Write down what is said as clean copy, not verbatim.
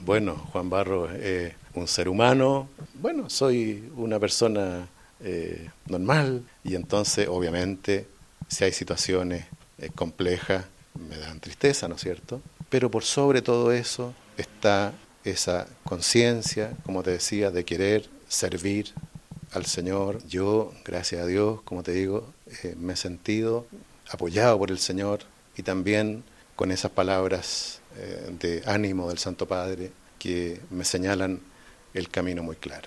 Bueno, Juan Barros es un ser humano. Bueno, soy una persona normal y entonces, obviamente, si hay situaciones complejas, me dan tristeza, ¿no es cierto? Pero por sobre todo eso está esa conciencia, como te decía, de querer servir al Señor. Yo, gracias a Dios, como te digo, me he sentido apoyado por el Señor y también con esas palabras de ánimo del Santo Padre que me señalan el camino muy claro.